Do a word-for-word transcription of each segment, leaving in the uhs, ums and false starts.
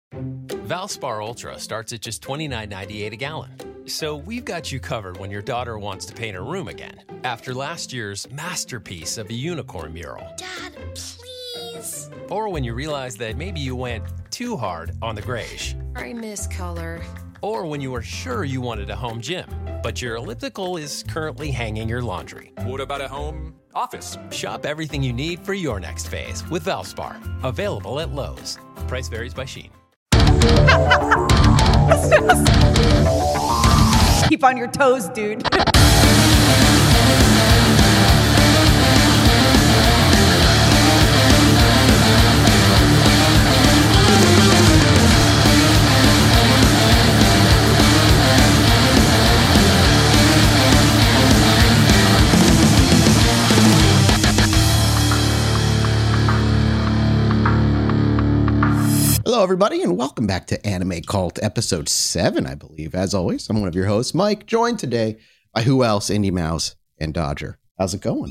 Valspar Ultra starts at just twenty-nine ninety-eight a gallon. So we've got you covered when your daughter wants to paint her room again after last year's masterpiece of a unicorn mural. Dad, please. Or when you realize that maybe you went too hard on the grayish. I miss color. Or when you were sure you wanted a home gym, but your elliptical is currently hanging your laundry. What about a home office? Shop everything you need for your next phase with Valspar. Available at Lowe's. Price varies by Shein. Keep on your toes, dude. Hello, everybody, and welcome back to Anime Cult, episode seven, I believe. As always, I'm one of your hosts, Mike, joined today by who else? Indy Mouse and Dodger. How's it going?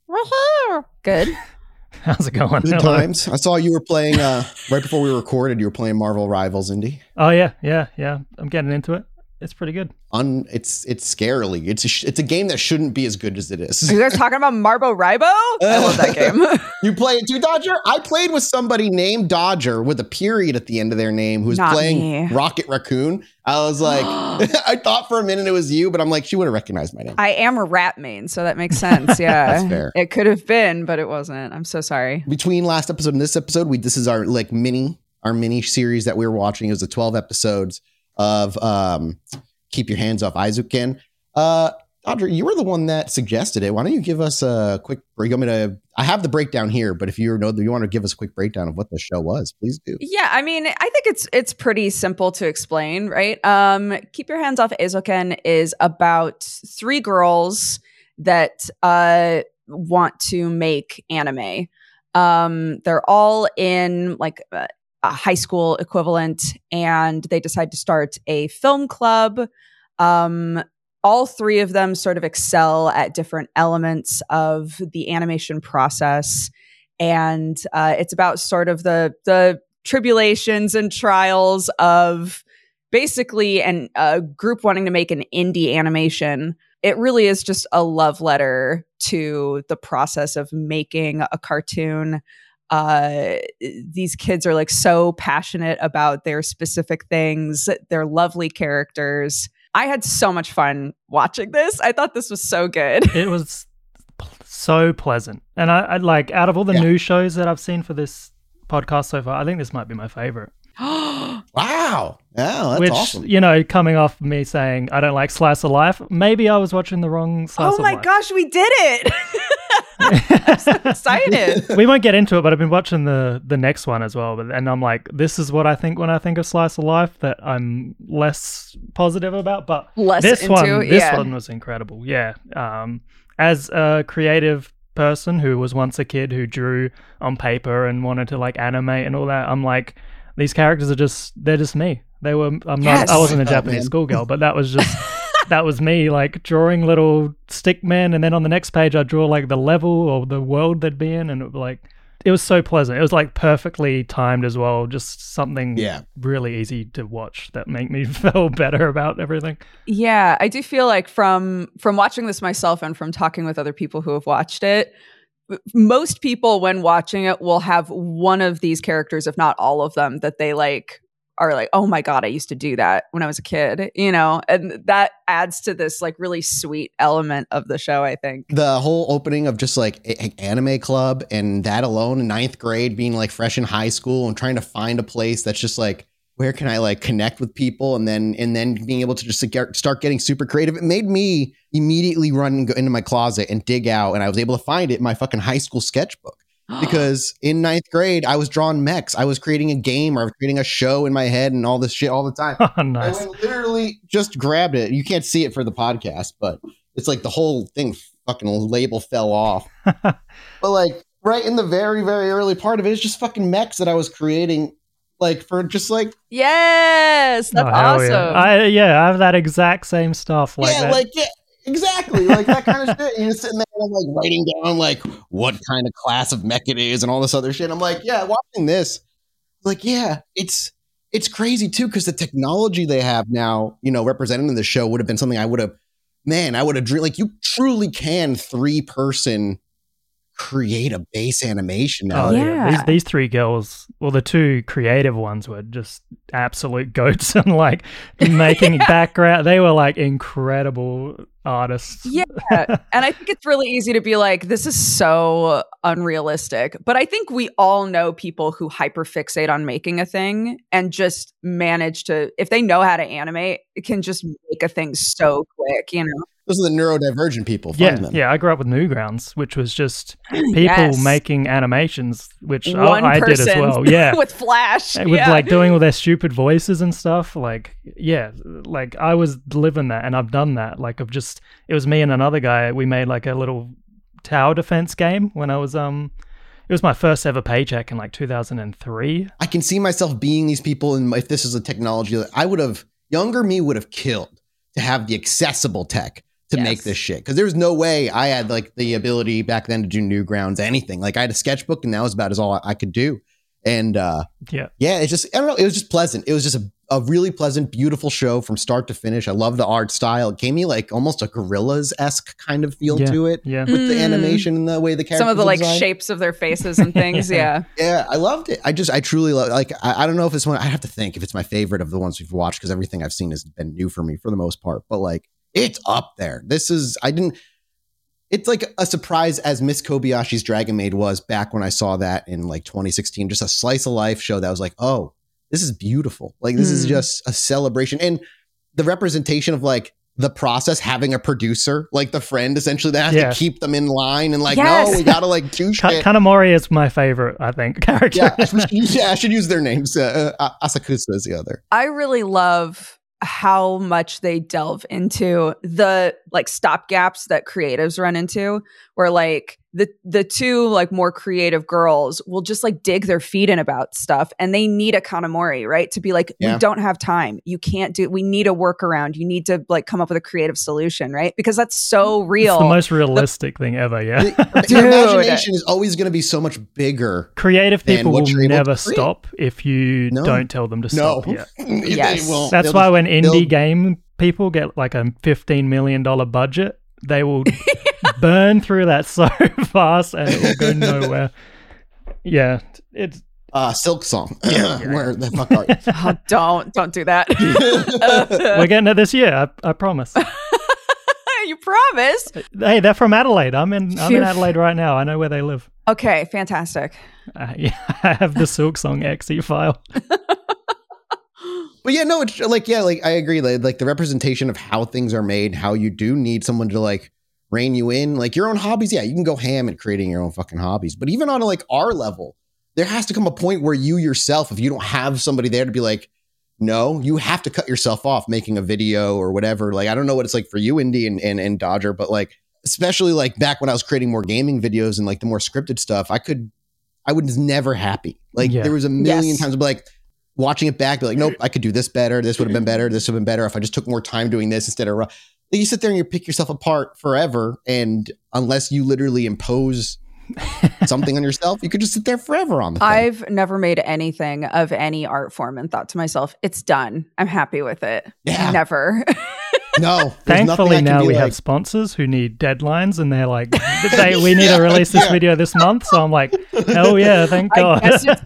Good. How's it going? Good times. I saw you were playing, uh, right before we recorded, you were playing Marvel Rivals, Indy. Oh, yeah, yeah, yeah. I'm getting into it. It's pretty good. Un, it's it's scarily. It's a, sh- it's a game that shouldn't be as good as it is. Are you guys talking about Marbo Ribo? I love that game. You play it too, Dodger? I played with somebody named Dodger with a period at the end of their name who was Not playing me. Rocket Raccoon. I was like, I thought for a minute it was you, but I'm like, she would have recognized my name. I am a rat main, so that makes sense. Yeah. That's fair. It could have been, but it wasn't. I'm so sorry. Between last episode and this episode, we this is our like mini our mini series that we were watching. It was the twelve episodes of um Keep Your Hands Off Aizuken. Uh, Audrey, you were the one that suggested it. Why don't you give us a quick break? You want me to, I have the breakdown here, but if you know you want to give us a quick breakdown of what the show was, please do. Yeah, I mean, I think it's it's pretty simple to explain, right? Um, Keep Your Hands Off Aizuken is about three girls that uh, want to make anime. Um, they're all in like a, a high school equivalent, and they decide to start a film club. Um, all three of them sort of excel at different elements of the animation process. And uh, it's about sort of the the tribulations and trials of basically an, a group wanting to make an indie animation. It really is just a love letter to the process of making a cartoon. Uh, these kids are like so passionate about their specific things. They're lovely characters. I had so much fun watching this. I thought this was so good. It was p- so pleasant. And I, I like, out of all the Yeah. new shows that I've seen for this podcast so far, I think this might be my favorite. Wow. Yeah, that's Which, awesome. you know, coming off me saying I don't like Slice of Life, maybe I was watching the wrong Slice Oh of my Life. gosh, we did it. I'm so excited. We won't get into it, but I've been watching the the next one as well. But and I'm like, this is what I think when I think of Slice of Life that I'm less positive about. But Less this into, one, this yeah. one was incredible. Yeah. Um, as a creative person who was once a kid who drew on paper and wanted to like animate and all that, I'm like, these characters are just they're just me. They were. I'm Yes. not. I wasn't a Oh, Japanese man. schoolgirl, but that was just. That was me, like drawing little stick men, and then on the next page I'd draw like the level or the world they'd be in, and it was like it was so pleasant. It was like perfectly timed as well. Just something Yeah. really easy to watch that made me feel better about everything. Yeah, I do feel like from from watching this myself and from talking with other people who have watched it, most people when watching it will have one of these characters, if not all of them, that they like are like, oh my God, I used to do that when I was a kid, you know, and that adds to this like really sweet element of the show, I think. The whole opening of just like a- a- anime club and that alone in ninth grade, being like fresh in high school and trying to find a place that's just like, where can I like connect with people? And then, and then being able to just like, get, start getting super creative. It made me immediately run and go into my closet and dig out. And I was able to find it in my fucking high school sketchbook. Because in ninth grade, I was drawing mechs. I was creating a game or I was creating a show in my head and all this shit all the time. Oh, I nice. went, literally just grabbed it. You can't see it for the podcast, but it's like the whole thing fucking label fell off. But like right in the very, very early part of it, it's just fucking mechs that I was creating like for just like, Yes, that's Oh, hell awesome. Yeah. I, yeah, I have that exact same stuff. Like yeah, that. like, yeah, exactly. Like that kind of shit. And you're sitting there and like writing down like what kind of class of mech it is and all this other shit. I'm like, yeah, watching this, like, yeah, it's, it's crazy too, because the technology they have now, you know, represented in the show would have been something I would have, man, I would have dreamed. Like, you truly can three person create a base animation now. Oh yeah, Yeah. These these three girls, well, the two creative ones were just absolute goats and like making background. They were like incredible artists. Yeah. And I think it's really easy to be like, this is so unrealistic. But I think we all know people who hyperfixate on making a thing and just manage to, if they know how to animate, can just make a thing so quick, you know? Those are the neurodivergent people. Find Yeah, them. yeah. I grew up with Newgrounds, which was just people Yes. making animations, which I, One I did as person well. Yeah, with Flash. with yeah. like doing all their stupid voices and stuff. Like, yeah, like I was living that, and I've done that. Like, I've just it was me and another guy. We made like a little tower defense game when I was um. It was my first ever paycheck in like two thousand three. I can see myself being these people, and if this is a technology that I would have, younger me would have killed to have the accessible tech to Yes. make this shit. Because there's no way I had like the ability back then to do Newgrounds, anything. Like, I had a sketchbook, and that was about as all I could do. And uh, Yeah. yeah, it's just, I don't know, it was just pleasant. It was just a, a really pleasant, beautiful show from start to finish. I love the art style. It gave me like almost a Gorillas-esque kind of feel Yeah. to it. Yeah. With the Mm. animation and the way the characters Some of the are like designed. shapes of their faces and things. yeah. Yeah, I loved it. I just, I truly love. Like, I, I don't know if it's one. I have to think if it's my favorite of the ones we've watched, because everything I've seen has been new for me for the most part. But like, it's up there. This is. I didn't. It's like a surprise as Miss Kobayashi's Dragon Maid was back when I saw that in like twenty sixteen. Just a slice of life show that was like, oh, this is beautiful. Like, this is Mm. just a celebration, and the representation of like the process, having a producer, like the friend essentially that has Yeah. to keep them in line and like, Yes. no, we gotta like do Ka- shit. Kanamori is my favorite, I think, character. Yeah, I should, yeah, I should use their names. Uh, uh, Asakusa is the other. I really love how much they delve into the like stop gaps that creatives run into, where like the the two like more creative girls will just like dig their feet in about stuff, and they need a Kanamori, right? To be like, Yeah. we don't have time. You can't do, we need a workaround. You need to like come up with a creative solution, right? Because that's so real. It's the most realistic thing ever, yeah. The, Dude. your imagination is always going to be so much bigger. Creative than people what will you're able to never create. stop if you No. don't tell them to No, stop. Yeah. They Yes. won't. That's They'll why just- when indie they'll- game people get like a fifteen million dollars budget, they will burn through that so fast and it will go nowhere. Yeah, it's uh, Silk Song. Yeah, yeah. Where the fuck are you? Oh, don't don't do that. we're getting it this year. I, I promise. You promise? Hey, they're from Adelaide. I'm in. I'm in Phew. Adelaide right now. I know where they live. Okay, fantastic. Uh, yeah, I have the Silk Song X E file. But yeah, no, it's like, yeah, like I agree. Like, like the representation of how things are made, how you do need someone to like rein you in, like your own hobbies. Yeah, you can go ham at creating your own fucking hobbies. But even on like our level, there has to come a point where you yourself, if you don't have somebody there to be like, no, you have to cut yourself off making a video or whatever. Like, I don't know what it's like for you, Indy and, and, and Dodger, but like, especially like back when I was creating more gaming videos and like the more scripted stuff, I could, I was never happy. Like Yeah. there was a million Yes. times I'd be like, watching it back, be like, nope, I could do this better. This would have been better. This would have been better if I just took more time doing this instead of. You sit there and you pick yourself apart forever, and unless you literally impose something on yourself, you could just sit there forever on the thing. I've never made anything of any art form and thought to myself, it's done. I'm happy with it. Yeah. Never. no, there's nothing I Thankfully, can now be we like, have sponsors who need deadlines, and they're like, they, "We need to release this Yeah. video this month." So I'm like, "Hell yeah, thank I God!" guess it's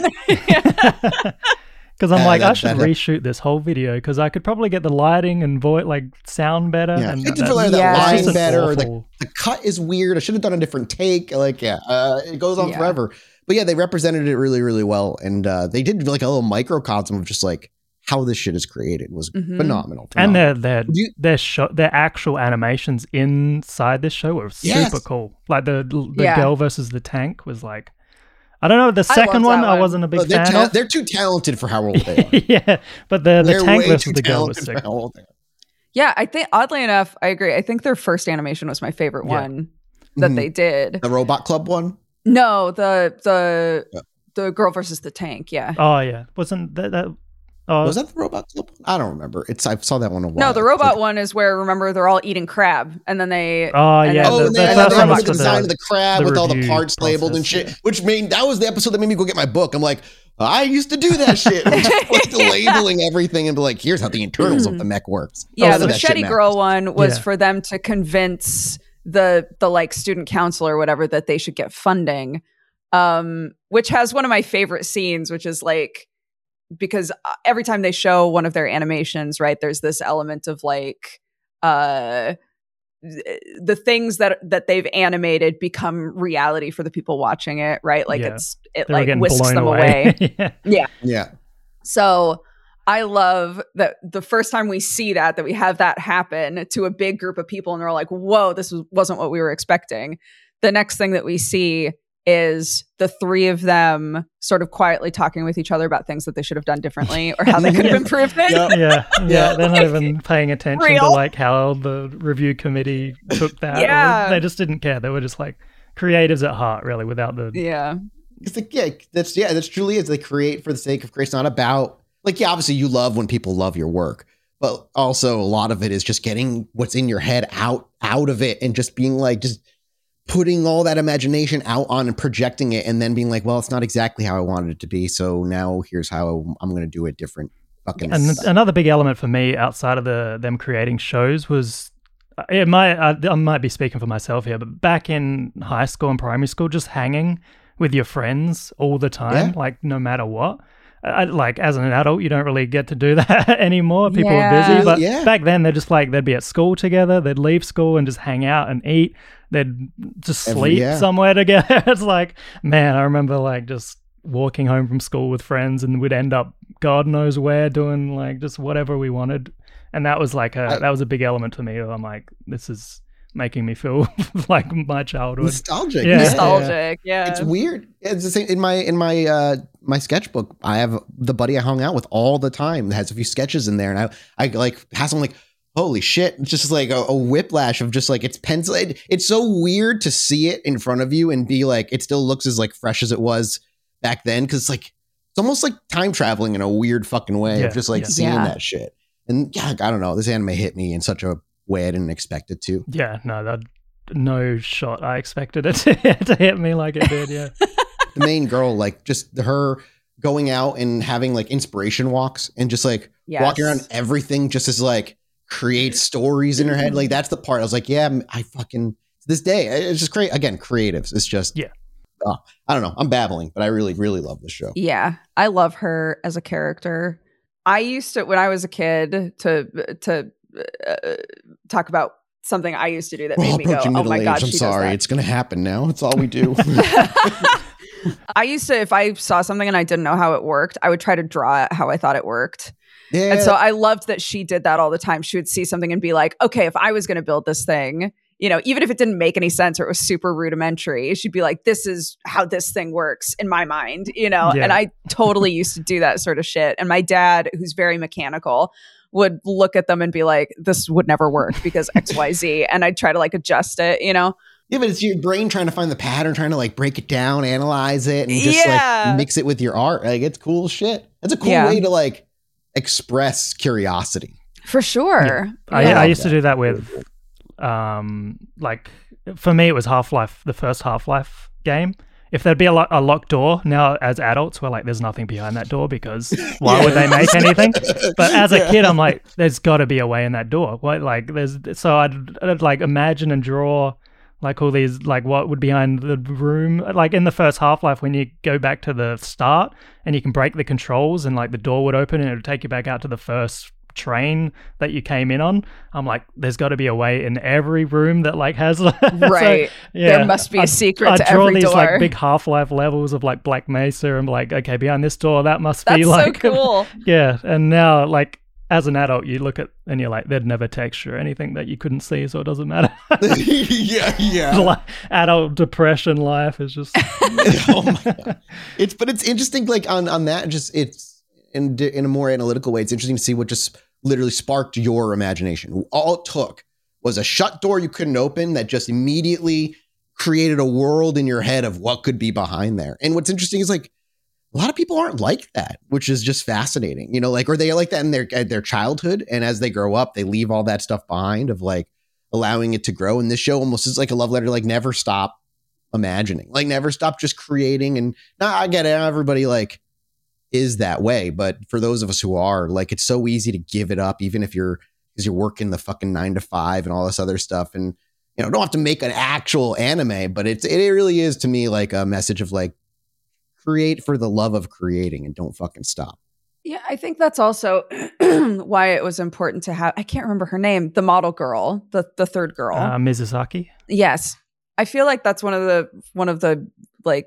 done. Because I'm Yeah, like, that- I should that- reshoot this whole video because I could probably get the lighting and voice like sound better. Yeah, and I could that- feel like that Yeah. it's line just better, or the, awful- the cut is weird. I should have done a different take. Like, yeah, uh, it goes on Yeah. forever. But yeah, they represented it really, really well, and uh, they did like a little microcosm of just like how this shit is created was Mhm. phenomenal. and phenomenal. their their Do you- their show their actual animations inside this show were super Yes. cool. Like the the Yeah. girl versus the tank was like, I don't know. The I second love one, that I one. wasn't a big Oh, they're, fan ta- of. they're too talented for how old they are. Yeah, but the the They're tank way versus too the girl was talented sick. for how old they are. Yeah, I think oddly enough, I agree. I think their first animation was my favorite Yeah. one that Mhm. they did. The Robot Club one. No, the the Yeah. the girl versus the tank. Yeah. Oh yeah, wasn't that, that Oh, Was that the Robot Club? I don't remember. It's I saw that one a while. No, the robot one is where, remember, they're all eating crab, and then they. Oh, and yeah, then- Oh, the- and the then, first and then one the was for design the- of the crab the with all the review parts labeled and process, shit. Which made that was the episode that made me go get my book. I'm like, I used to do that shit. Just like labeling everything and be like, here's how the internals of the mech works. Yeah, Oh, the that shit Machete matters. Girl one was Yeah. for them to convince the the like student council or whatever that they should get funding, um, which has one of my favorite scenes, which is like, because uh, every time they show one of their animations, right, there's this element of like uh th- the things that that they've animated become reality for the people watching it, right? Like Yeah. it's it They were like getting whisks blown them away. away. yeah. Yeah. So I love that the first time we see that, that we have that happen to a big group of people and they're like, whoa, this was, wasn't what we were expecting. The next thing that we see is the three of them sort of quietly talking with each other about things that they should have done differently or how they could have improved it. Yep. yeah, yeah, Yeah. they're not even paying attention to Real. like how the review committee took that. or Yeah. they just didn't care. They were just like creatives at heart, really, without the Yeah. It's like, yeah, that's yeah, that's truly is they create for the sake of creation. It's not about like, yeah, obviously you love when people love your work, but also a lot of it is just getting what's in your head out out of it and just being like just putting all that imagination out on and projecting it and then being like, well, it's not exactly how I wanted it to be. So now here's how I'm going to do it different. Fucking And another big element for me outside of the them creating shows was it might I, I might be speaking for myself here, but back in high school and primary school, just hanging with your friends all the time, Yeah. like no matter what. I, like as an adult, you don't really get to do that anymore. People Yeah. are busy, but Yeah. back then they're just like they'd be at school together, they'd leave school and just hang out and eat. They'd just Every- sleep yeah. somewhere together. It's like, man, I remember like just walking home from school with friends and we'd end up God knows where doing like just whatever we wanted. And that was like a I- that was a big element to me. I'm like, this is making me feel like my childhood. nostalgic. Yeah. Nostalgic. Yeah. It's weird. It's the same in my in my uh my sketchbook. I have the buddy I hung out with all the time that has a few sketches in there, and I I like has some like holy shit. It's just like a, a whiplash of just like it's pencil. It, it's so weird to see it in front of you and be like it still looks as like fresh as it was back then because it's like it's almost like time traveling in a weird fucking way Yeah, of just like yeah. seeing Yeah. that shit. And yeah, I don't know. This anime hit me in such a way I didn't expect it to. Yeah, no, that no shot. I expected it to, to hit me like it did. Yeah, The main girl, like just her going out and having like inspiration walks and just like Yes. walking around everything just as like create stories in her head. Like that's the part I was like, yeah, I fucking this day. It's just great. Again, creatives. It's just, Yeah. oh, I don't know. I'm babbling, but I really, really love this show. Yeah, I love her as a character. I used to, when I was a kid, to to uh, talk about something I used to do that We're made all me go, approaching "Oh middle my age. gosh, I'm she does sorry. that." It's going to happen now. It's all we do. I used to, if I saw something and I didn't know how it worked, I would try to draw it how I thought it worked. yeah. And so I loved that she did that all the time. She would see something and be like, okay, if I was going to build this thing, you know, even if it didn't make any sense or it was super rudimentary, she'd be like, this is how this thing works in my mind, you know? Yeah. And I totally used to do that sort of shit. And my dad, who's very mechanical, would look at them and be like, this would never work because X, Y, Z. And I'd try to like adjust it, you know? Yeah, but it's your brain trying to find the pattern, trying to like break it down, analyze it, and just Yeah. like mix it with your art. Like it's cool shit. That's a cool Yeah. way to like express curiosity. For sure. I, Yeah. I used to do that with, um, like for me it was Half-Life, the first Half-Life game. If there'd be a, lo- a locked door, now as adults we're like, there's nothing behind that door because why would they make anything? But as a kid, I'm like, there's got to be a way in that door. What like there's so I'd, I'd like imagine and draw like all these like what would behind the room. Like in the first Half-Life, when you go back to the start and you can break the controls and like the door would open and it would take you back out to the first train that you came in on. I'm like, there's got to be a way in every room that like has so, Right. yeah, There must be a I'd- secret I'd to draw every these door. like big Half-Life levels of like Black Mesa and like, okay, behind this door that must That's be so like cool. yeah. And now like as an adult you look at and you're like, there'd never texture anything that you couldn't see, so it doesn't matter. yeah, yeah. Like, adult depression life is just Oh my God. It's but it's interesting. Like on on that, just it's in in a more analytical way. It's interesting to see what just literally sparked your imagination. All it took was a shut door you couldn't open that just immediately created a world in your head of what could be behind there. And what's interesting is like a lot of people aren't like that, which is just fascinating, you know, like, or they are like that in their, their childhood. And as they grow up, they leave all that stuff behind of like allowing it to grow. And this show almost is like a love letter, like never stop imagining, like never stop just creating. And now I get it. Everybody like is that way. But for those of us who are, like, it's so easy to give it up, even if you're, because you're working the fucking nine to five and all this other stuff. And, you know, don't have to make an actual anime, but it's, it really is to me like a message of like, create for the love of creating and don't fucking stop. Yeah, I think that's also why it was important to have, I can't remember her name, the model girl, the the third girl. Uh, Mizusaki. Yes. I feel like that's one of the, one of the like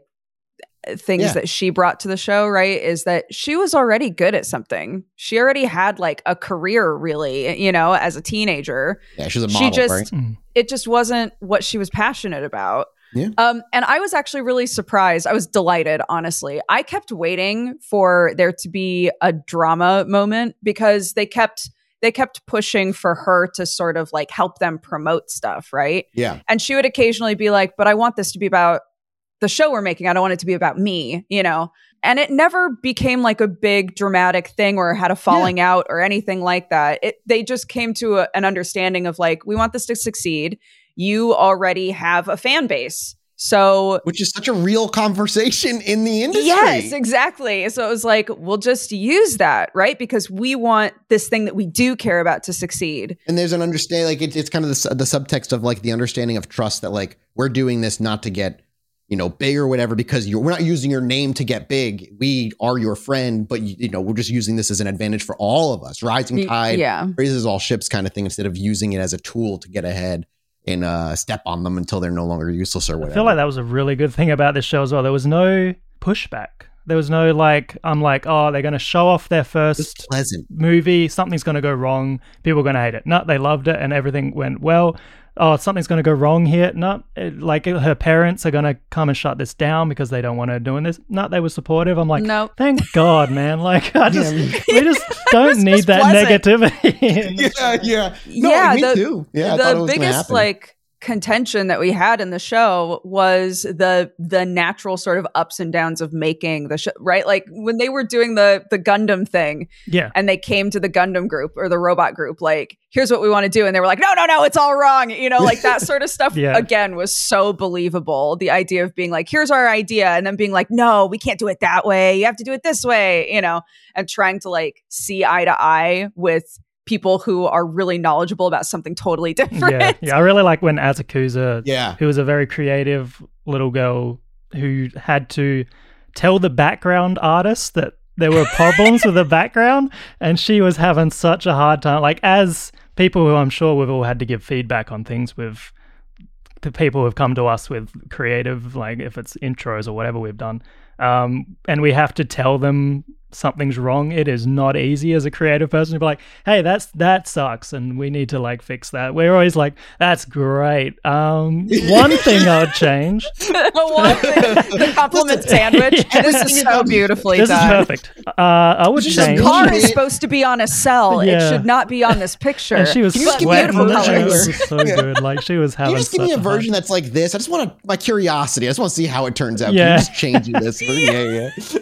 things Yeah. that she brought to the show, right? Is that she was already good at something. She already had like a career really, you know, as a teenager. Yeah, she's a model, She just, right? Mm. it just wasn't what she was passionate about. Yeah. Um, and I was actually really surprised. I was delighted, honestly. I kept waiting for there to be a drama moment because they kept they kept pushing for her to sort of like help them promote stuff, right? Yeah. And she would occasionally be like, "But I want this to be about the show we're making. I don't want it to be about me," you know? And it never became like a big dramatic thing or had a falling yeah. out or anything like that. It they just came to a, an understanding of like, we want this to succeed. You already have a fan base. So, which is such a real conversation in the industry. Yes, exactly. So it was like, we'll just use that, right? Because we want this thing that we do care about to succeed. And there's an understanding, like it, it's kind of the, the subtext of like the understanding of trust that like we're doing this not to get, you know, big or whatever, because you're, we're not using your name to get big. We are your friend, but you, you know, we're just using this as an advantage for all of us. Rising tide yeah. raises all ships kind of thing, instead of using it as a tool to get ahead and uh, step on them until they're no longer useless or whatever. I feel like that was a really good thing about this show as well. There was no pushback. There was no like, I'm like, oh, they're going to show off their first pleasant movie. Something's going to go wrong. People are going to hate it. No, they loved it and everything went well. Oh, something's going to go wrong here. No, it, like her parents are going to come and shut this down because they don't want her doing this. No, they were supportive. I'm like, no. Thank God, man. Like, I just, yeah, we just don't need that pleasant. negativity. yeah, yeah. No, yeah, me the, too. Yeah, I the thought it was biggest happen. like contention that we had in the show was the the natural sort of ups and downs of making the show, right? Like when they were doing the the Gundam thing, yeah, and they came to the Gundam group or the robot group, like, here's what we want to do, and they were like, no, no, no, it's all wrong, you know, like that sort of stuff. Yeah. Again, was so believable. The idea of being like, here's our idea, and then being like, no, we can't do it that way. You have to do it this way, you know, and trying to like see eye to eye with people who are really knowledgeable about something totally different. Yeah, yeah. I really like when Asakusa, yeah. who was a very creative little girl who had to tell the background artist that there were problems with the background, and she was having such a hard time. Like, as people who I'm sure we've all had to give feedback on things with the people who have come to us with creative, like if it's intros or whatever we've done, um, and we have to tell them something's wrong. It is not easy as a creative person to be like, hey, that's that sucks and we need to like fix that. We're always like, that's great. Um one thing I would change. One thing, the compliment sandwich. Yeah. This is so beautifully This done. is perfect. Uh I would This change. This car is supposed to be on a cell. Yeah. It should not be on this picture. And she was Can you just give me sweating. a and version it of was her? so good. Like she was Can having you just give me a such version hard- that's like this? I just want to, my curiosity. I just want to see how it turns out. Yeah. Can you just change this? yeah, yeah.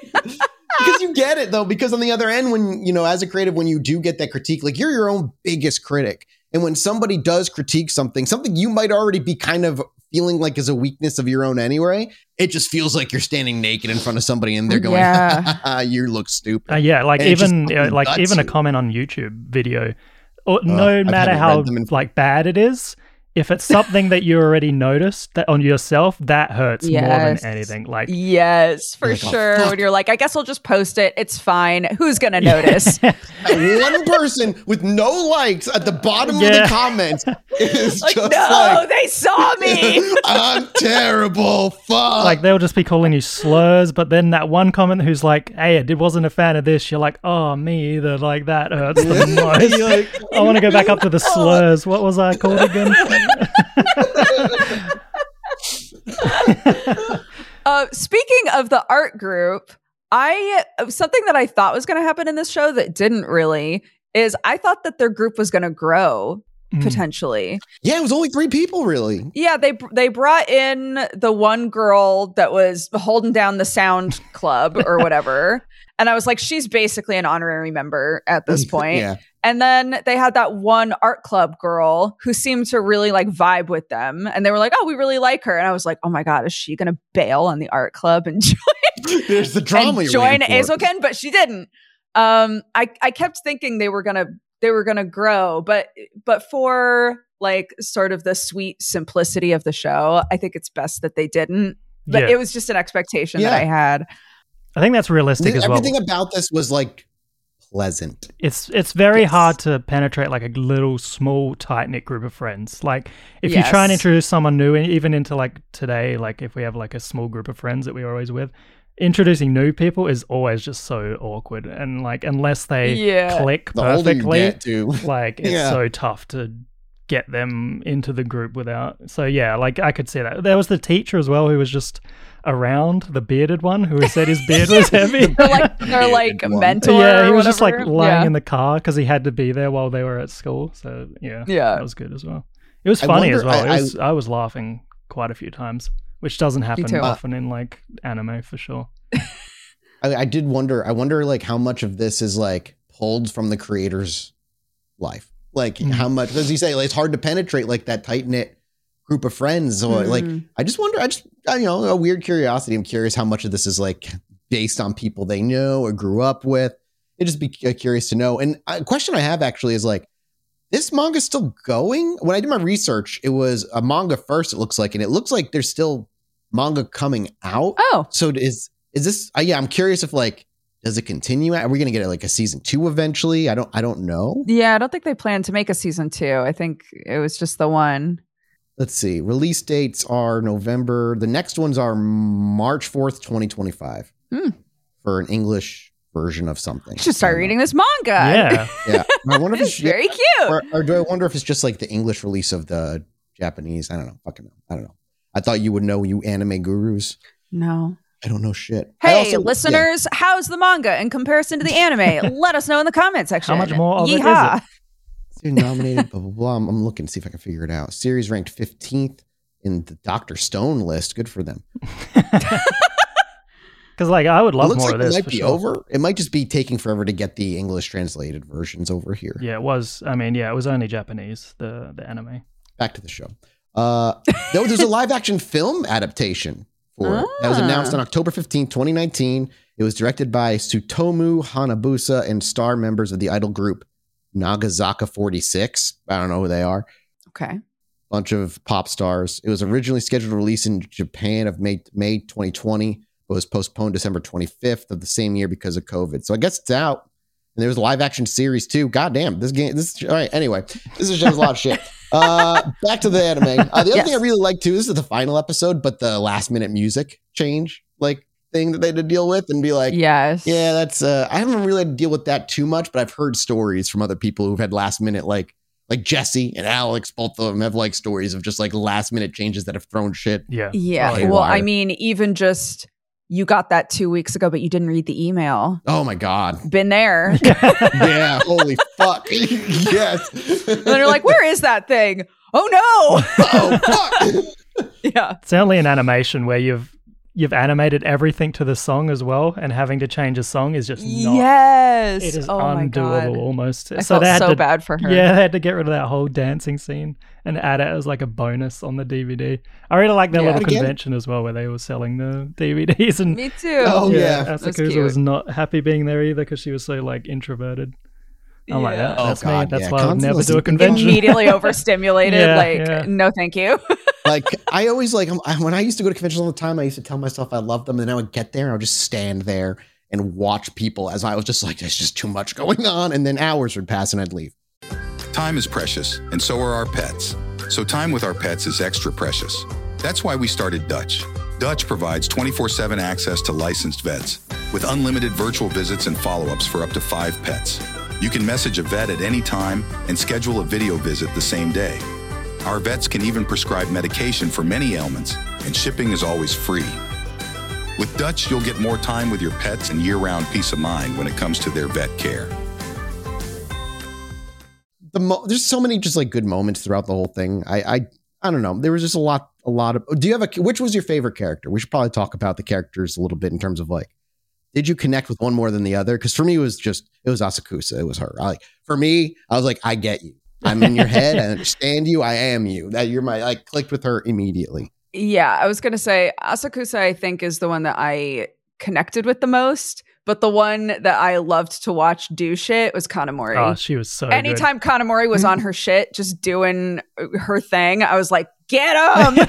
Because you get it though, because on the other end, when, you know, as a creative, when you do get that critique, like you're your own biggest critic. And when somebody does critique something, something you might already be kind of feeling like is a weakness of your own anyway, it just feels like you're standing naked in front of somebody and they're going, Yeah. you look stupid. Uh, yeah, like And it just even uh, fucking like nuts even a you. comment on YouTube video, or no I've matter haven't how read them in- like bad it is, if it's something that you already noticed that on yourself, that hurts more Yes. than anything. Like Yes, for Like, oh, sure. fuck. When you're like, I guess I'll just post it. It's fine. Who's going to notice? One person with no likes at the bottom of Yeah. the comments is Like, just no, like, they saw me. I'm terrible. Fuck. like they'll just be calling you slurs, but then that one comment who's like, "Hey, I did wasn't a fan of this," you're like, "Oh, me either." Like that hurts the most. You're like, I want to go back up to the slurs. What was I called again? Uh, speaking of the art group, I something that I thought was going to happen in this show that didn't really is I thought that their group was going to grow Mm. potentially. Yeah, it was only three people, really. Yeah, they they brought in the one girl that was holding down the sound club or whatever. And I was like, she's basically an honorary member at this point. Yeah. And then they had that one art club girl who seemed to really like vibe with them. And they were like, oh, we really like her. And I was like, oh my God, is she going to bail on the art club and join, There's the drama. and join Eizouken? But she didn't. Um, I, I kept thinking they were going to they were going to grow. But but for like sort of the sweet simplicity of the show, I think it's best that they didn't. But Yeah. it was just an expectation Yeah. that I had. I think that's realistic as well. Everything about this was like pleasant. It's it's very Yes. hard to penetrate like a little small tight knit group of friends. Like if you try and Yes. introduce someone new, and even into like today, like if we have like a small group of friends that we're always with, introducing new people is always just so awkward. And like unless they Yeah. click The older you perfectly, get, too. like it's Yeah. so tough to get them into the group without. So yeah, like I could see that. There was the teacher as well who was just around, the bearded one who said his beard was heavy. They're like they're like One. mentor. Yeah, he or was just like whatever. lying Yeah. in the car because he had to be there while they were at school. So yeah, Yeah. that was good as well. It was I funny wonder- as well. I- it was, I, was laughing quite a few times, which doesn't happen too. often in like anime for sure. I, I did wonder. I wonder, like, how much of this is like pulled from the creator's life. Like, Mm. how much does he say? Like, it's hard to penetrate like that tight knit group of friends. Or like, Mhm. I just wonder. I just, I, you know, a weird curiosity. I'm curious how much of this is like based on people they know or grew up with. It'd just be uh, curious to know. And a question I have actually is like, this manga's still going? When I did my research, it was a manga first. It looks like, and it looks like there's still manga coming out. Oh, So is is this? Uh, yeah, I'm curious if like, does it continue? Are we going to get like a season two eventually? I don't. I don't know. yeah. I don't think they planned to make a season two. I think it was just the one. Let's see. Release dates are November. The next ones are March fourth, twenty twenty-five, Hmm. for an English version of something. I should start I don't reading this manga. Yeah, know. Yeah, I wonder if It's it's very cute. or, or do I wonder if it's just like the English release of the Japanese? I don't know. Fucking know. I don't know. I thought you would know, you anime gurus. No. I don't know shit. I Hey, also- yeah. listeners, how's the manga in comparison to the anime? Let us know in the comment section. How much more of it is Yeehaw. it? You're nominated, blah, blah, blah. I'm, I'm looking to see if I can figure it out. Series ranked fifteenth in the Doctor Stone list. Good for them. Because like I would It love looks more like of it this. might for be sure. over. It might just be taking forever to get the English translated versions over here. Yeah, it was. I mean, yeah, it was only Japanese, the the anime. Back to the show. Uh, there was a live action film adaptation for it that was announced on October fifteenth, twenty nineteen. It was directed by Tsutomu Hanabusa and star members of the idol group Nagazaka forty-six. I don't know who they are. Okay. Bunch of pop stars. It was originally scheduled to release in Japan of May May twenty twenty, but was postponed December twenty-fifth of the same year because of COVID. So I guess it's out. And there was a live action series too. God damn, this game. This all right. Anyway, this is just a lot of shit. Uh, back to the anime. Uh, the other Yes. thing I really like too. This is the final episode, but the last minute music change like thing that they had to deal with and be like, Yes. yeah, that's. Uh, I haven't really had to deal with that too much, but I've heard stories from other people who've had last minute like. Like Jesse and Alex, both of them have like stories of just like last minute changes that have thrown shit. Yeah. Yeah. Oh, well, haywire. I mean, even just you got that two weeks ago, but you didn't read the email. Oh my God. Been there. Yeah. Holy fuck. Yes. And then you're like, where is that thing? Oh Oh fuck. no. Yeah. It's only an animation where you've you've animated everything to the song as well, and having to change a song is just not. Yes. It is oh my God. undoable almost. I so felt they had so to, bad for her. Yeah, they had to get rid of that whole dancing scene and add it as like a bonus on the D V D. I really like their Yeah. little Again- convention as well, where they were selling the D V Ds, and Me too. Oh, yeah. That's Asakaza cute. was not happy being there either because she was so like introverted. I'm like, Yeah. that, Oh, that's God, me. That's yeah. why I would never Constantly do a convention. Immediately overstimulated. Yeah, like, yeah. no, thank you. Like I always like I- when I used to go to conventions all the time, I used to tell myself I loved them, and then I would get there and I would just stand there and watch people as I was just like, there's just too much going on, and then hours would pass and I'd leave. Time is precious, and so are our pets. So time with our pets is extra precious. That's why we started Dutch. Dutch provides twenty-four seven access to licensed vets with unlimited virtual visits and follow-ups for up to five pets. You can message a vet at any time and schedule a video visit the same day. Our vets can even prescribe medication for many ailments, and shipping is always free. With Dutch, you'll get more time with your pets and year-round peace of mind when it comes to their vet care. the mo- there's so many just like good moments throughout the whole thing. I I I don't know. There was just a lot a lot of. Do you have a which was your favorite character? We should probably talk about the characters a little bit in terms of like, did you connect with one more than the other? Because for me, it was just it was Asakusa. It was her. I, like for me, I was like, I get you. I'm in your head. I understand you. I am you. That you're my. I clicked with her immediately. Yeah, I was gonna say Asakusa. I think is the one that I connected with the most. But the one that I loved to watch do shit was Kanamori. Oh, she was so Anytime good. Kanamori was on her shit, just doing her thing, I was like, get him!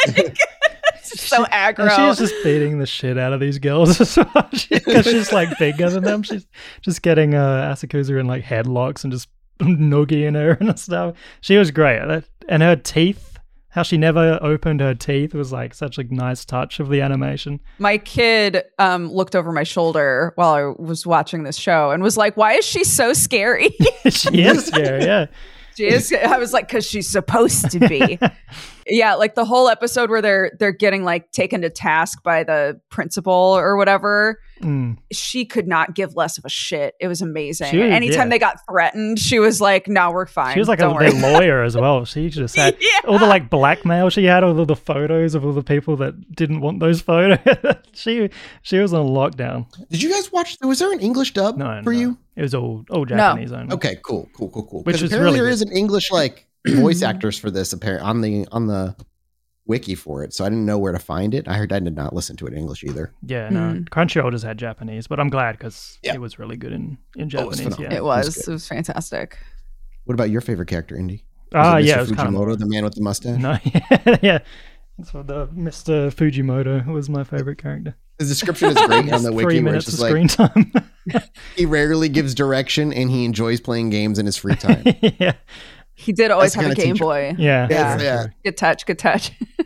So aggro. And she was just beating the shit out of these girls as well. Because she's like bigger than them. She's just getting uh, Asakusa in like headlocks and just noogie her and stuff. She was great. And her teeth, how she never opened her teeth was like such a nice touch of the animation. My kid um, looked over my shoulder while I was watching this show and was like, why is she so scary? She is scary, yeah. She is. I was like, because she's supposed to be. Yeah, like the whole episode where they're they're getting like taken to task by the principal or whatever. Mm. She could not give less of a shit. It was amazing. She was, Anytime yeah. they got threatened, she was like, "No, we're fine." She was like Don't a worry. their lawyer as well. She just had Yeah. all the like blackmail she had, all of the photos of all the people that didn't want those photos. she she was on lockdown. Did you guys watch? Was there an English dub No, for no. you? It was all all Japanese only. Okay, cool, cool, cool, cool. Which 'Cause is apparently really there good. is an English like voice actors for this apparently on the on the wiki for it, so I didn't know where to find it. I heard I did not listen to it in English either. Yeah, no. Mm. Crunchyroll just had Japanese, but I'm glad because Yeah. it was really good in in Oh, it was Japanese. phenomenal. yeah. It was. good. It was fantastic. What about your favorite character, Indy? Ah, Was it yeah, Mister it was kind Fujimoto, of the man with the mustache. no, yeah, yeah. So the Mister Fujimoto was my favorite character. His description is great on the Three wiki, where minutes it's of just screen like time. he rarely gives direction and he enjoys playing games in his free time. yeah, He did always That's have a kinda Game teacher- Boy. yeah, Yeah, for yeah. sure. Good touch. Good touch.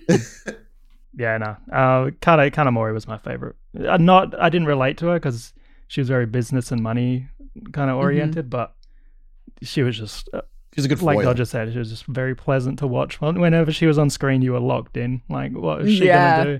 Yeah, no. Uh, Kana Kanamori was my favorite. Uh, not, I didn't relate to her because she was very business and money kind of oriented, but she was just uh, She's a good like foil. Dodger said, she was just very pleasant to watch. Whenever she was on screen, you were locked in. Like, what is she Yeah. gonna do?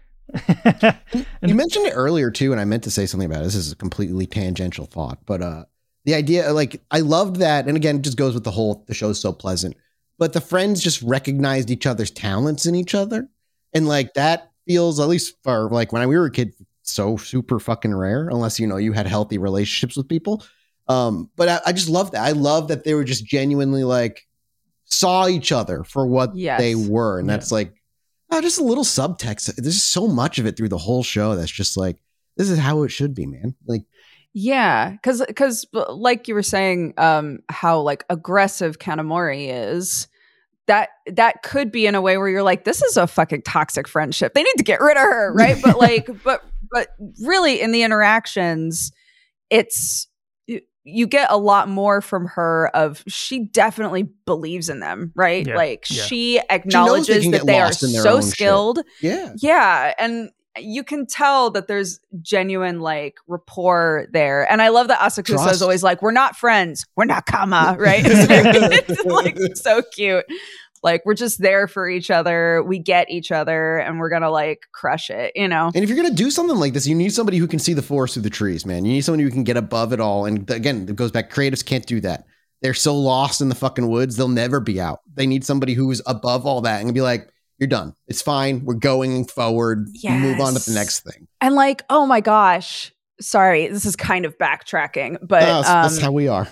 You mentioned it earlier too, and I meant to say something about it. This is a completely tangential thought, but uh, the idea, like, I loved that, and again, it just goes with the whole. The show's so pleasant, but the friends just recognized each other's talents in each other, and like that feels, at least for like when we were a kid, so super fucking rare, unless you know you had healthy relationships with people. Um, but I, I just love that. I love that they were just genuinely like saw each other for what Yes. they were, and Yeah. that's like. Oh, just a little subtext. There's so much of it through the whole show that's just like, this is how it should be, man. Like, Yeah, because because like you were saying, um, how like aggressive Kanamori is. That that could be in a way where you're like, this is a fucking toxic friendship. They need to get rid of her, right? But like, but but really, in the interactions, it's you, you get a lot more from her. Of she definitely believes in them, right? Yeah, Like yeah. she acknowledges can that get they are lost in their so own shit. skilled. yeah. Yeah, and you can tell that there's genuine like rapport there. And I love that Asakusa is Trust. always like, we're not friends, we're not kama, right? It's like so cute. Like we're just there for each other. We get each other and we're gonna like crush it, you know? And if you're going to do something like this, you need somebody who can see the forest through the trees, man. You need somebody who can get above it all. And again, it goes back. Creatives can't do that. They're so lost in the fucking woods. They'll never be out. They need somebody who's above all that and be like, you're done. It's fine. We're going forward. You move on to the Yes. next thing. And like, oh my gosh. Sorry, this is kind of backtracking, but that's, um, that's how we are.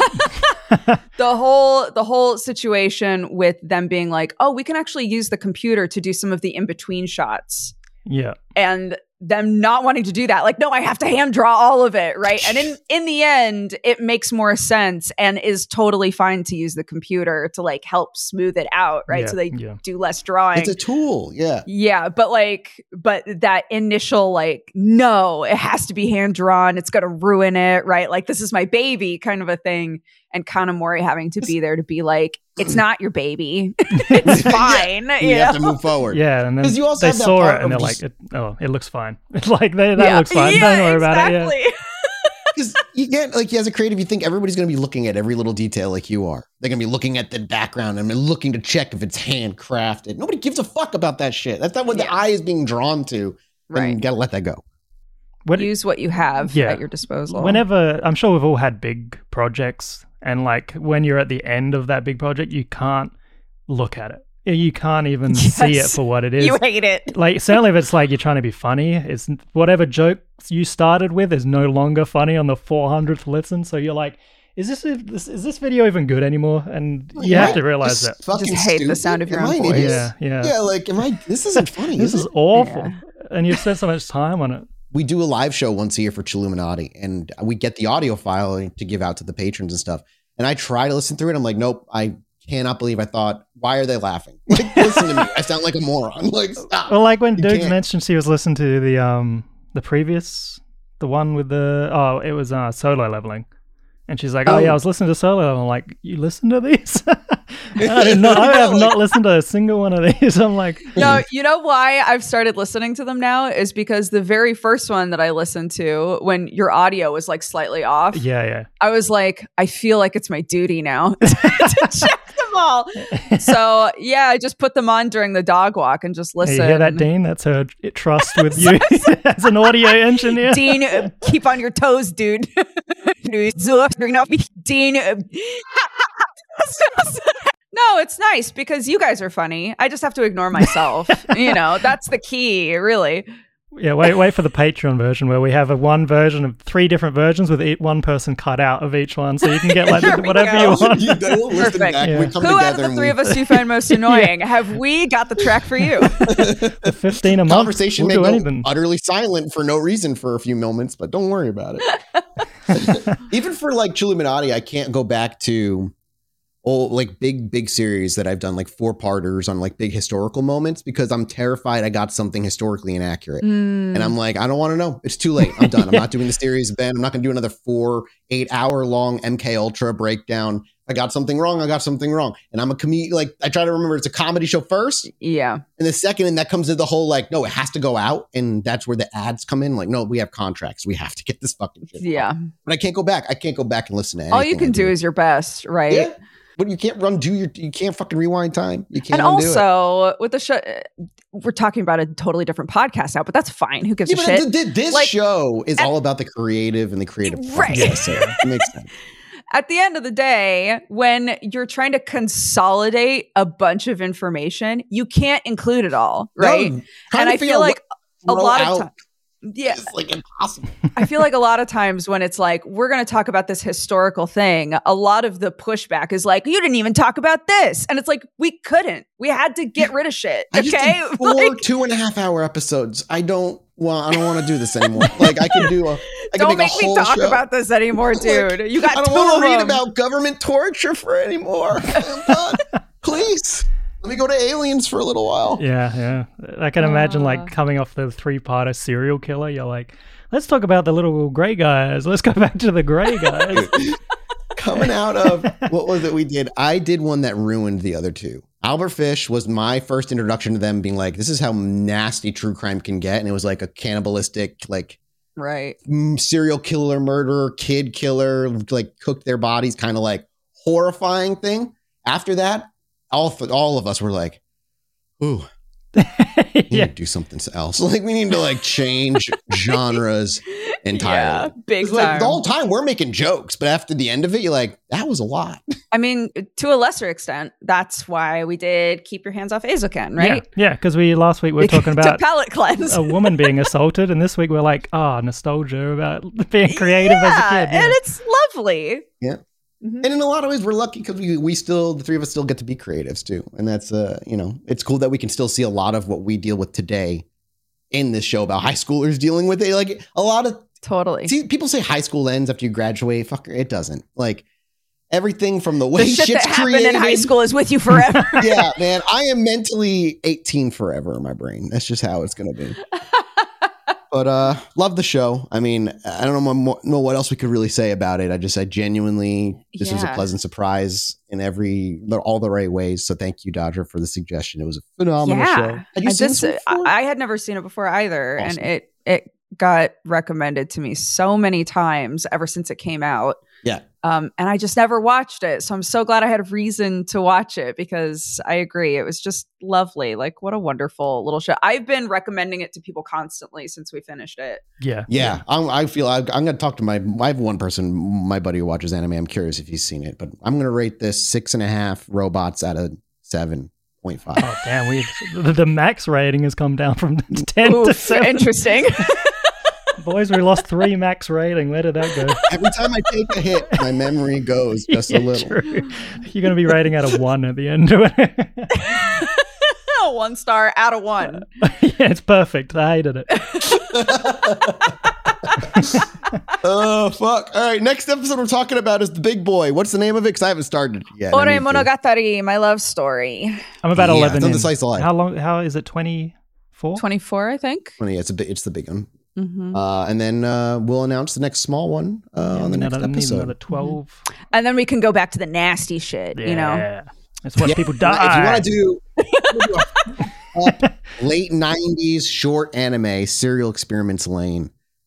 the whole the whole situation with them being like, oh, we can actually use the computer to do some of the in-between shots, Yeah, and them not wanting to do that, like, no, I have to hand draw all of it, right? And in in the end, it makes more sense and is totally fine to use the computer to like help smooth it out, right? Yeah, So they yeah. do less drawing. It's a tool. Yeah. Yeah, but like, but that initial like, no, it has to be hand drawn. It's gonna ruin it, right? Like, this is my baby, kind of a thing. And Kanamori having to be there to be like, it's not your baby. It's fine. You you have to know? move forward. yeah. And then 'Cause you also they have that saw part it and of they're just- like, it, "Oh, it looks fine." It's like they, that Yeah. looks fine. Yeah, Don't worry about it. Yeah. exactly. Because you get, like, as a creative, you think everybody's going to be looking at every little detail like you are. They're going to be looking at the background and looking to check if it's handcrafted. Nobody gives a fuck about that shit. That's not what the Yeah. eye is being drawn to. And Right. you got to let that go. What- Use what you have Yeah. at your disposal. Whenever, I'm sure we've all had big projects And like when you're at the end of that big project, you can't look at it. You can't even Yes. see it for what it is. You hate it. Like certainly if it's like you're trying to be funny, it's whatever jokes you started with is no longer funny on the four hundredth listen. So you're like, is this is, is this video even good anymore? And you Am have I to realize just that. fucking Just hate the stupid? sound of your Am own I an voice. idiot? Yeah, yeah. Yeah, like, am I? This isn't funny. This is is it? awful. Yeah. And you've spent so much time on it. We do a live show once a year for Chilluminati, and we get the audio file to give out to the patrons and stuff. And I try to listen through it. I'm like, nope, I cannot believe I thought, why are they laughing? Like, listen to me. I sound like a moron. Like, stop. Well, like when You Dude can't. mentioned she was listening to the um the previous, the one with the oh it was uh solo leveling, and she's like, oh, Oh. yeah, I was listening to solo leveling. I'm like, you listen to these? I did not. I have Like- not listened to a single one of these. I'm like, No, you know why I've started listening to them now is because the very first one that I listened to, when your audio was like slightly off, yeah, yeah. I was like, I feel like it's my duty now to check them all. So yeah, I just put them on during the dog walk and just Hey, listen. you hear that, Dean? That's her trust with you as an audio engineer. Dean, uh, keep on your toes, dude. Dean. uh, No, it's nice because you guys are funny. I just have to ignore myself. You know, that's the key, really. Yeah, wait, wait for the Patreon version where we have a one version of three different versions with each, one person cut out of each one, so you can get like There we whatever go. you want. You will listen Perfect. back. Yeah. We come Who out together of the and three we- of us do you find most annoying? Have we got the track for you? The fifteen a month. Conversation we'll may do go anything. utterly silent for no reason for a few moments, but don't worry about it. Even for like Chilluminati, I can't go back to old like big big series that I've done, like four parters on like big historical moments, because I'm terrified I got something historically inaccurate. Mm. And I'm like, I don't want to know. It's too late. I'm done. I'm not doing the series Ben. I'm not going to do another four, eight hour long M K Ultra breakdown. I got something wrong. I got something wrong. And I'm a comedian. Like, I try to remember it's a comedy show first. Yeah. And the second, and that comes to the whole like, no, it has to go out. And that's where the ads come in. Like, no, we have contracts. We have to get this fucking shit. Yeah. out. But I can't go back. I can't go back and listen to anything. All you can I do is your best, right? Yeah. But you can't run, do your, you can't fucking rewind time. You can't And undo it. also, with the show, we're talking about a totally different podcast now, but that's fine. Who gives Yeah, a but shit? th- th- this Like- show is and- all about the creative and the creative Right. process. So it makes sense. At the end of the day, when you're trying to consolidate a bunch of information, you can't include it all, right? No, trying and to I figure feel out like what a to lot throw of out times, yeah, is like impossible. I feel like a lot of times when it's like, we're going to talk about this historical thing, a lot of the pushback is like, you didn't even talk about this. And it's like, we couldn't. We had to get rid of shit. I just Okay. did four Like, two and a half hour episodes. I don't well, I don't want to do this anymore. Like I can do a I can don't make, make a me whole talk show. about this anymore, dude. Like, You got I don't two want of to read them. about government torture for anymore. I'm done. Please. Let me go to aliens for a little while. Yeah, yeah. I can imagine Uh. like coming off the three-parter serial killer. You're like, let's talk about the little gray guys. Let's go back to the gray guys. Coming out of what was it we did? I did one that ruined the other two. Albert Fish was my first introduction to them being like, this is how nasty true crime can get. And it was like a cannibalistic, like Right. mm, serial killer, murderer, kid killer, like cooked their bodies, kind of like horrifying thing. After that, all all of us were like, ooh, we need Yeah. to do something else. Like we need to like change genres entirely. Yeah, big It's like time. the whole time we're making jokes, but after the end of it, you're like, that was a lot. I mean, to a lesser extent, that's why we did Keep Your Hands Off Azoken, right? Yeah, because we last week we were talking to about palate cleanse. a woman being assaulted, and this week we're like, ah, nostalgia about being creative as a Yeah, kid. Yeah. and it's lovely. Yeah. Mhm. And in a lot of ways, we're lucky because we, we still, the three of us still get to be creatives too. And that's, uh, you know, it's cool that we can still see a lot of what we deal with today in this show about high schoolers dealing with it. Like a lot of, Totally. see, people say high school ends after you graduate. Fucker, it doesn't. Like everything from the way the shit shit's that happened created. in high school is with you forever. Yeah, man. I am mentally eighteen forever in my brain. That's just how it's going to be. But uh, love the show. I mean, I don't know, mo- know what else we could really say about it. I just, I genuinely, this was a Yeah. pleasant surprise in every, all the right ways. So thank you, Dodger, for the suggestion. It was a phenomenal show. yeah. Had you I, seen just, this before? I, I had never seen it before either. Awesome. And it, it got recommended to me so many times ever since it came out. Yeah. Um, and I just never watched it. So I'm so glad I had a reason to watch it because I agree. It was just lovely. Like, what a wonderful little show. I've been recommending it to people constantly since we finished it. Yeah. Yeah. I'm, I feel I, I'm going to talk to my, I have one person, my buddy who watches anime. I'm curious if he's seen it, but I'm going to rate this six and a half robots out of seven point five. Oh, damn. We the, the max rating has come down from ten Oof, to seven. interesting. Boys, we lost three max rating. Where did that go? Every time I take a hit, my memory goes just Yeah, a little. true. You're going to be rating out of one at the end of it. One star out of one. Yeah, it's perfect. I hated it. Oh, fuck. All right. Next episode we're talking about is The Big Boy. What's the name of it? Because I haven't started yet. I Ore need to. Monogatari, my love story. I'm about Yeah, eleven it's on in. the slice of life. How long? How is it? twenty-four? twenty-four, I think. Well, yeah, it's a bit. It's the big one. Mm-hmm. Uh, and then uh, we'll announce the next small one uh, on the next another, need episode. Another twelve. And then we can go back to the nasty shit, Yeah. you know? Let's watch Yeah, people If die. you want to do, do a up late nineties short anime, Serial Experiments Lane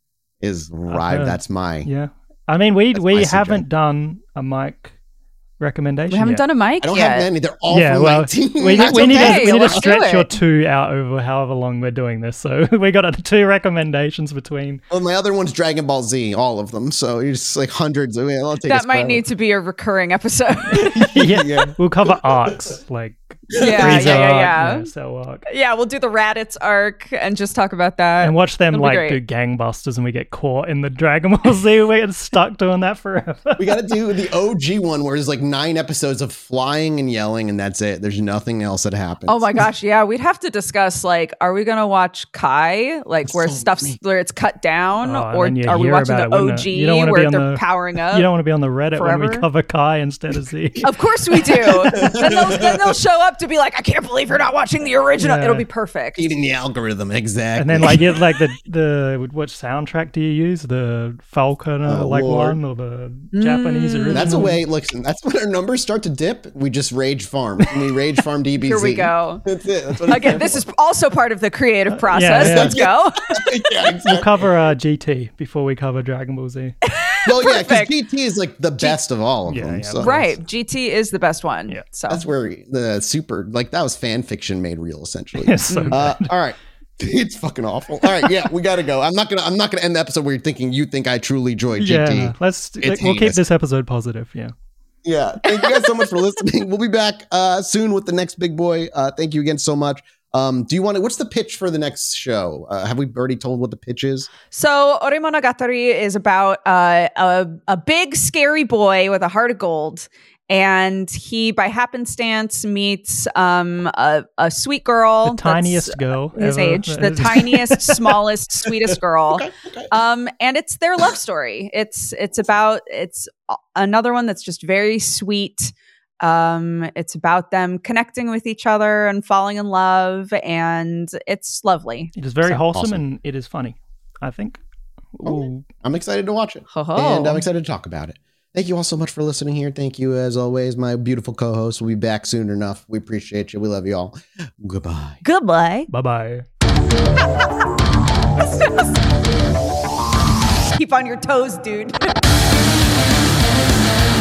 is right. heard. That's my. Yeah. I mean, we That's we my haven't suggestion. done a mic recommendation. We haven't yet. done a mic I don't yet. have many. They're all Yeah, from well, nineteen. we, That's we need okay. to, we need to let's do stretch your it. two out over however long we're doing this. So we got uh, two recommendations between. Well, my other one's Dragon Ball Z, all of them. So it's like hundreds. I mean, I'll take That might need to be a recurring episode. Yeah, Yeah. we'll cover arcs like yeah, yeah, Frieza yeah, arc, yeah. yeah, Cell arc, Yeah, we'll do the Raditz arc and just talk about that. and watch them It'll be like great. do gangbusters, and we get caught in the Dragon Ball Z. We get stuck doing that forever. We got to do the O G one where there's like nine episodes of flying and yelling, and that's it. There's nothing else that happens. Oh my gosh, yeah, we'd have to discuss like, are we gonna watch Kai, like where so stuff's many. where it's cut down, Oh, and or then you are we hear watching about the it when O the- G you don't wanna be where on they're the- powering up? You don't want to be on the Reddit when we Forever? cover Kai instead of Z. Of course we do. then, they'll, then they'll show up to be like, I can't believe you're not watching the original. Yeah. It'll be perfect. Eating the algorithm, exactly. And then like you like the the what soundtrack do you use? The Falcon Oh, like Lord. one or the Japanese original? that's a way. Listen, that's when our numbers start to dip. We just rage farm. And we rage farm D B Z. Here we go. That's it. That's what it Again, this is also part of the creative process. yeah. Let's go. yeah, exactly. We'll cover uh, G T before we cover Dragon Ball Z. Well, yeah, because Perfect. G T is like the best of all of Yeah, them. yeah. So Right. G T is the best one. Yeah. So that's where the super like that was fan fiction made real, essentially. It's so Uh, all right. It's fucking awful. All right, yeah, we gotta go. I'm not gonna. I'm not gonna end the episode where you're thinking you think I truly enjoyed G T. yeah, no, let's It's like, we'll keep heinous. this episode positive. Yeah. Yeah. Thank you guys so much for listening. We'll be back uh, soon with the next big boy. Uh, thank you again so much. Um, do you want to? What's the pitch for the next show? Uh, have we already told what the pitch is? So Ore Monogatari is about uh, a a big scary boy with a heart of gold, and he by happenstance meets um, a, a sweet girl, The that's tiniest girl his ever. age, the tiniest, smallest, sweetest girl. Okay, okay. Um, and it's their love story. It's it's about it's another one that's just very sweet. Um, it's about them connecting with each other and falling in love, and it's lovely. It is very So- wholesome Awesome. and it is funny. I think. Ooh. I'm excited to watch it, Ho ho. and I'm excited to talk about it. Thank you all so much for listening here. Thank you, as always, my beautiful co-host. We'll be back soon enough. We appreciate you. We love you all. Goodbye. Goodbye. Bye bye. Keep on your toes, dude.